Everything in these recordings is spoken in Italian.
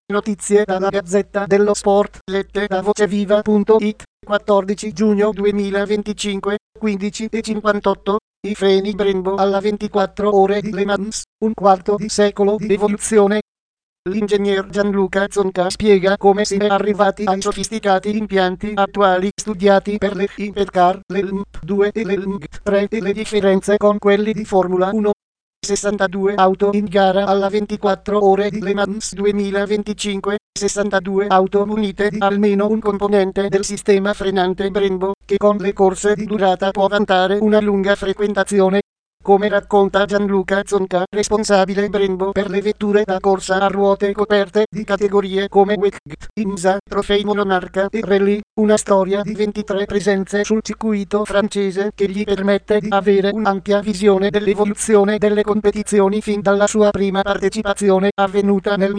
Notizie dalla Gazzetta dello Sport, lette da voceviva.it, 14 giugno 2025, 15:58. I freni Brembo alla 24 ore di Le Mans, un quarto di secolo di evoluzione. L'ingegner Gianluca Zonca spiega come si è arrivati ai sofisticati impianti attuali studiati per le Hypercar, le LMP2 e le LMP3 e le differenze con quelli di Formula 1. 62 auto in gara alla 24 ore di Le Mans 2025, 62 auto munite di almeno un componente del sistema frenante Brembo, che con le corse di durata può vantare una lunga frequentazione. Come racconta Gianluca Zonca, responsabile Brembo per le vetture da corsa a ruote coperte di categorie come WEC, IMSA, Trofei Monomarca e Rally, una storia di 23 presenze sul circuito francese che gli permette di avere un'ampia visione dell'evoluzione delle competizioni fin dalla sua prima partecipazione avvenuta nel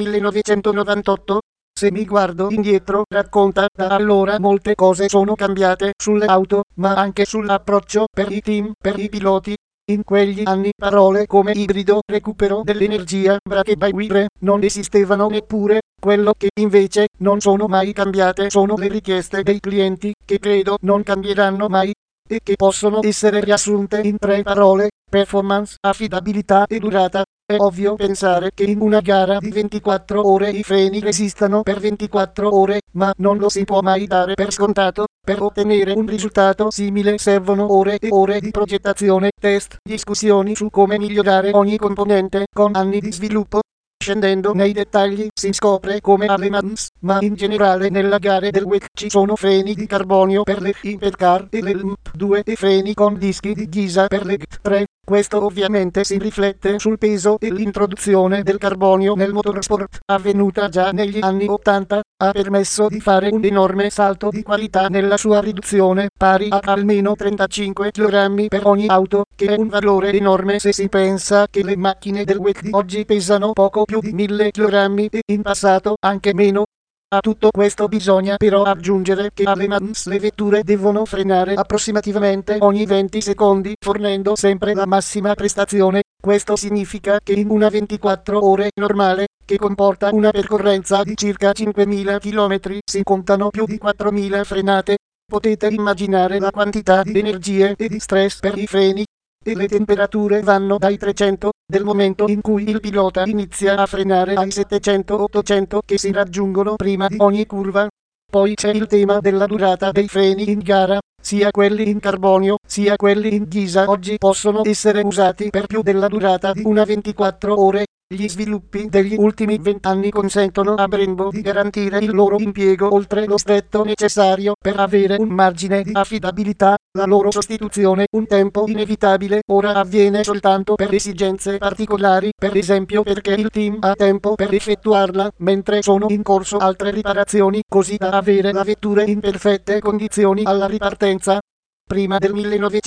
1998. Se mi guardo indietro, racconta, da allora molte cose sono cambiate sulle auto, ma anche sull'approccio per i team, per i piloti. In quegli anni parole come ibrido, recupero dell'energia, brake by wire, non esistevano neppure. Quello che invece non sono mai cambiate sono le richieste dei clienti, che credo non cambieranno mai, e che possono essere riassunte in 3 parole: performance, affidabilità e durata. È ovvio pensare che in una gara di 24 ore i freni resistano per 24 ore, ma non lo si può mai dare per scontato. Per ottenere un risultato simile servono ore e ore di progettazione, test, discussioni su come migliorare ogni componente, con anni di sviluppo. Scendendo nei dettagli si scopre come a Le Mans, ma in generale nella gara del WEC ci sono freni di carbonio per le Hypercar e le LMP2 e freni con dischi di ghisa per le GT3. Questo ovviamente si riflette sul peso e l'introduzione del carbonio nel motorsport, avvenuta già negli anni 80, ha permesso di fare un enorme salto di qualità nella sua riduzione, pari a almeno 35 kg per ogni auto, che è un valore enorme se si pensa che le macchine del WEC di oggi pesano poco più di 1000 kg e in passato anche meno. A tutto questo bisogna però aggiungere che a Le Mans le vetture devono frenare approssimativamente ogni 20 secondi, fornendo sempre la massima prestazione. Questo significa che in una 24 ore normale, che comporta una percorrenza di circa 5.000 km, si contano più di 4.000 frenate. Potete immaginare la quantità di energie e di stress per i freni. E le temperature vanno dai 300, del momento in cui il pilota inizia a frenare, ai 700-800 che si raggiungono prima di ogni curva. Poi c'è il tema della durata dei freni in gara, sia quelli in carbonio, sia quelli in ghisa oggi possono essere usati per più della durata di una 24 ore. Gli sviluppi degli ultimi 20 anni consentono a Brembo di garantire il loro impiego oltre lo stretto necessario per avere un margine di affidabilità. La loro sostituzione, un tempo inevitabile, ora avviene soltanto per esigenze particolari, per esempio perché il team ha tempo per effettuarla, mentre sono in corso altre riparazioni, così da avere la vettura in perfette condizioni alla ripartenza. Prima del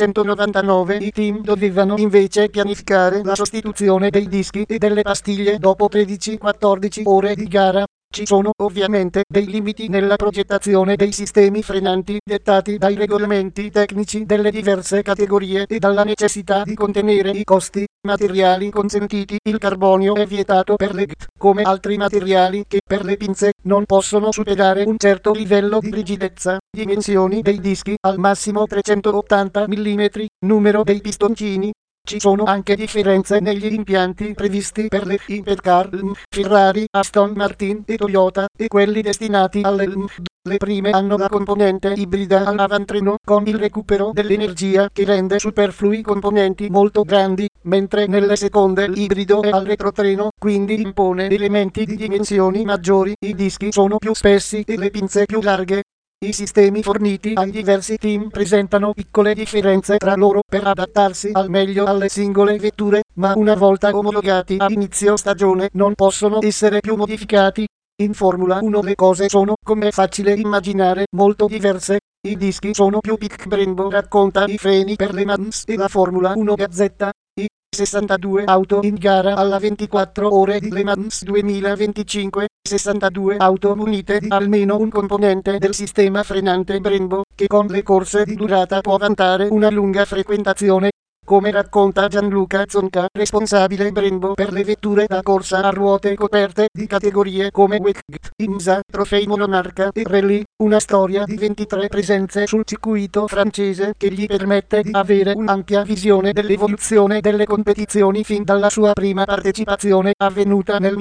1999 i team dovevano invece pianificare la sostituzione dei dischi e delle pastiglie dopo 13-14 ore di gara. Ci sono ovviamente dei limiti nella progettazione dei sistemi frenanti, dettati dai regolamenti tecnici delle diverse categorie e dalla necessità di contenere i costi. Materiali consentiti: il carbonio è vietato per le GT, come altri materiali che per le pinze non possono superare un certo livello di rigidezza. Dimensioni dei dischi: al massimo 380 mm. Numero dei pistoncini. Ci sono anche differenze negli impianti previsti per le Hypercar, Ferrari, Aston Martin e Toyota, e quelli destinati alle LMP2. Le prime hanno la componente ibrida all'avantreno, con il recupero dell'energia che rende superflui componenti molto grandi, mentre nelle seconde l'ibrido è al retrotreno, quindi impone elementi di dimensioni maggiori, i dischi sono più spessi e le pinze più larghe. I sistemi forniti ai diversi team presentano piccole differenze tra loro per adattarsi al meglio alle singole vetture, ma una volta omologati a inizio stagione non possono essere più modificati. In Formula 1 le cose sono, come è facile immaginare, molto diverse. I dischi sono più piccoli. Brembo racconta i freni per Le Mans e la Formula 1 Gazzetta. 62 auto in gara alla 24 ore di Le Mans 2025, 62 auto munite di almeno un componente del sistema frenante Brembo, che con le corse di durata può vantare una lunga frequentazione. come racconta Gianluca Zonca, responsabile Brembo per le vetture da corsa a ruote coperte di categorie come WEC, IMSA, Trofei Monomarca e Rally, una storia di 23 presenze sul circuito francese che gli permette di avere un'ampia visione dell'evoluzione delle competizioni fin dalla sua prima partecipazione avvenuta nel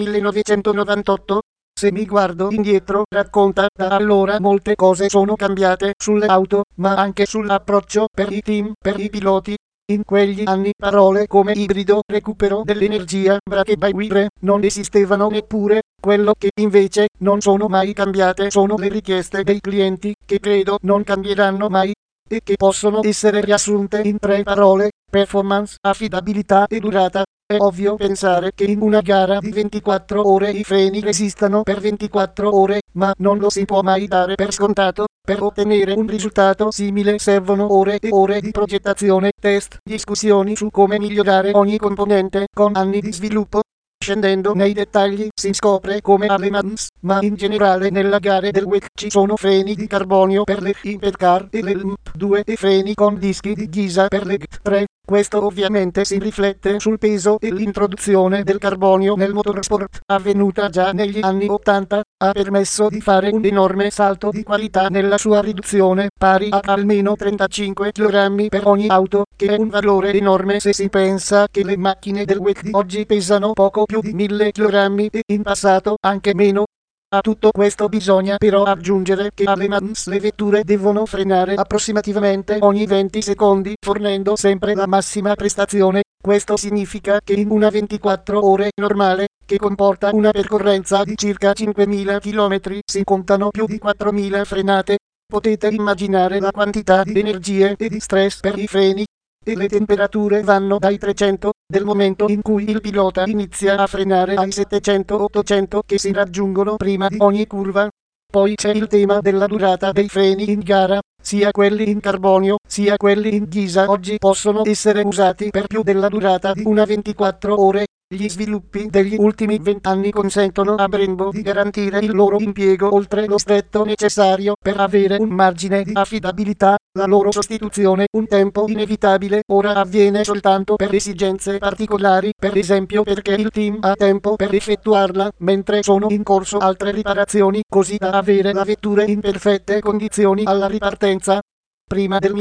1998. Se mi guardo indietro, racconta, da allora molte cose sono cambiate sulle auto, ma anche sull'approccio per i team, per i piloti. In quegli anni parole come ibrido, recupero dell'energia, brake by wire, non esistevano neppure. Quello che invece non sono mai cambiate sono le richieste dei clienti, che credo non cambieranno mai, e che possono essere riassunte in 3 parole: performance, affidabilità e durata. È ovvio pensare che in una gara di 24 ore i freni resistano per 24 ore, ma non lo si può mai dare per scontato. Per ottenere un risultato simile servono ore e ore di progettazione, test, discussioni su come migliorare ogni componente, con anni di sviluppo. Scendendo nei dettagli si scopre come alle Mans, ma in generale nella gara del WEC ci sono freni di carbonio per le Hypercar e le LMP2 e freni con dischi di ghisa per le GT3. Questo ovviamente si riflette sul peso, e l'introduzione del carbonio nel motorsport, avvenuta già negli anni 80, ha permesso di fare un enorme salto di qualità nella sua riduzione, pari a almeno 35 kg per ogni auto, che è un valore enorme se si pensa che le macchine del WEC di oggi pesano poco più di 1000 kg e in passato anche meno. A tutto questo bisogna però aggiungere che alle Mans le vetture devono frenare approssimativamente ogni 20 secondi, fornendo sempre la massima prestazione. Questo significa che in una 24 ore normale, che comporta una percorrenza di circa 5.000 km, si contano più di 4.000 frenate. Potete immaginare la quantità di energie e di stress per i freni. E le temperature vanno dai 300, del momento in cui il pilota inizia a frenare, ai 700-800 che si raggiungono prima di ogni curva. Poi c'è il tema della durata dei freni in gara, sia quelli in carbonio, sia quelli in ghisa oggi possono essere usati per più della durata di una 24 ore. Gli sviluppi degli ultimi 20 anni consentono a Brembo di garantire il loro impiego oltre lo stretto necessario per avere un margine di affidabilità. La loro sostituzione, un tempo inevitabile, ora avviene soltanto per esigenze particolari, per esempio perché il team ha tempo per effettuarla, mentre sono in corso altre riparazioni, così da avere la vettura in perfette condizioni alla ripartenza. Prima del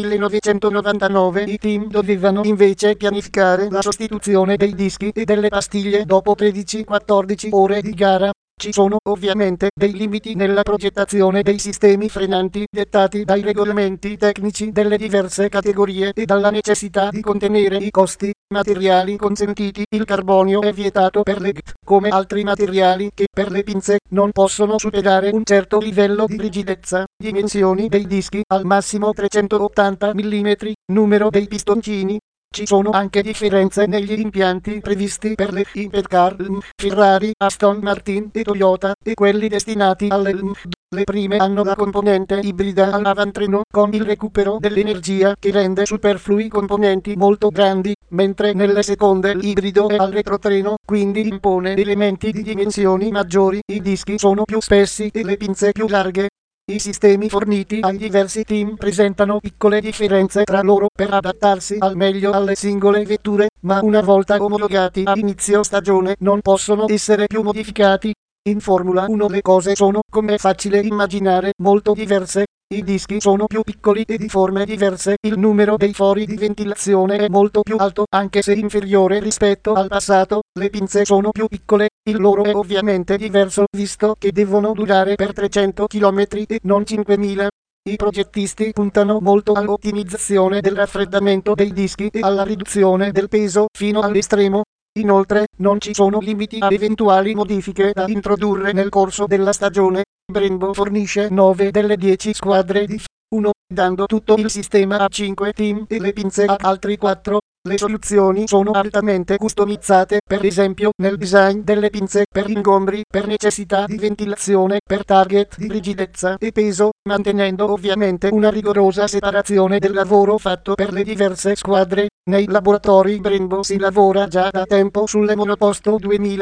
1999 i team dovevano invece pianificare la sostituzione dei dischi e delle pastiglie dopo 13-14 ore di gara. Ci sono ovviamente dei limiti nella progettazione dei sistemi frenanti, dettati dai regolamenti tecnici delle diverse categorie e dalla necessità di contenere i costi. Materiali consentiti: il carbonio è vietato per le GT, come altri materiali che per le pinze non possono superare un certo livello di rigidezza. Dimensioni dei dischi: al massimo 380 mm. Numero dei pistoncini. Ci sono anche differenze negli impianti previsti per le Hypercar, Ferrari, Aston Martin e Toyota, e quelli destinati alle LMP2. Le prime hanno la componente ibrida all'avantreno, con il recupero dell'energia che rende superflui componenti molto grandi, mentre nelle seconde l'ibrido è al retrotreno, quindi impone elementi di dimensioni maggiori. I dischi sono più spessi e le pinze più larghe. I sistemi forniti ai diversi team presentano piccole differenze tra loro per adattarsi al meglio alle singole vetture, ma una volta omologati a inizio stagione non possono essere più modificati. In Formula 1 le cose sono, come è facile immaginare, molto diverse. I dischi sono più piccoli e di forme diverse, il numero dei fori di ventilazione è molto più alto, anche se inferiore rispetto al passato. Le pinze sono più piccole, il loro è ovviamente diverso, visto che devono durare per 300 km e non 5000. I progettisti puntano molto all'ottimizzazione del raffreddamento dei dischi e alla riduzione del peso fino all'estremo. Inoltre, non ci sono limiti a eventuali modifiche da introdurre nel corso della stagione. Brembo fornisce 9 delle 10 squadre di F1, dando tutto il sistema a 5 team e le pinze a altri 4. Le soluzioni sono altamente customizzate, per esempio nel design delle pinze, per ingombri, per necessità di ventilazione, per target di rigidezza e peso, mantenendo ovviamente una rigorosa separazione del lavoro fatto per le diverse squadre. Nei laboratori Brembo si lavora già da tempo sulle monoposto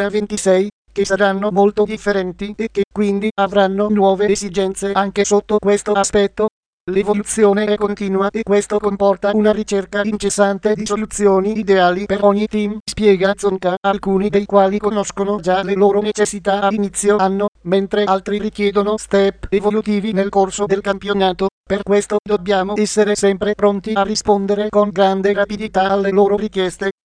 2026, che saranno molto differenti e che quindi avranno nuove esigenze anche sotto questo aspetto. L'evoluzione è continua e questo comporta una ricerca incessante di soluzioni ideali per ogni team, spiega Zonka, alcuni dei quali conoscono già le loro necessità a inizio anno, mentre altri richiedono step evolutivi nel corso del campionato. Per questo dobbiamo essere sempre pronti a rispondere con grande rapidità alle loro richieste.